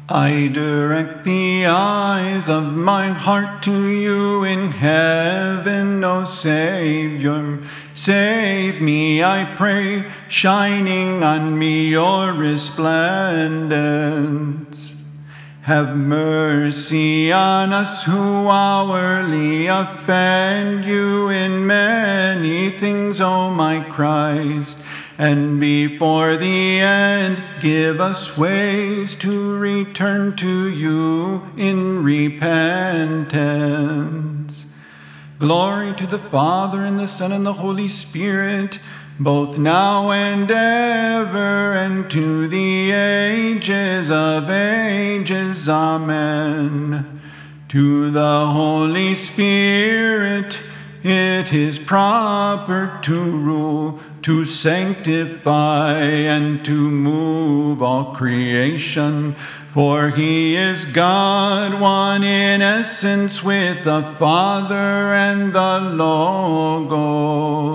I direct the eyes of my heart to you in heaven, O Savior. Save me, I pray, shining on me your resplendence. Have mercy on us who hourly offend you in many things, O my Christ. And before the end, give us ways to return to you in repentance. Glory to the Father, and the Son, and the Holy Spirit, both now and ever, and to the ages of ages. Amen. To the Holy Spirit it is proper to rule, to sanctify, and to move all creation. For he is God, one in essence with the Father and the Logos.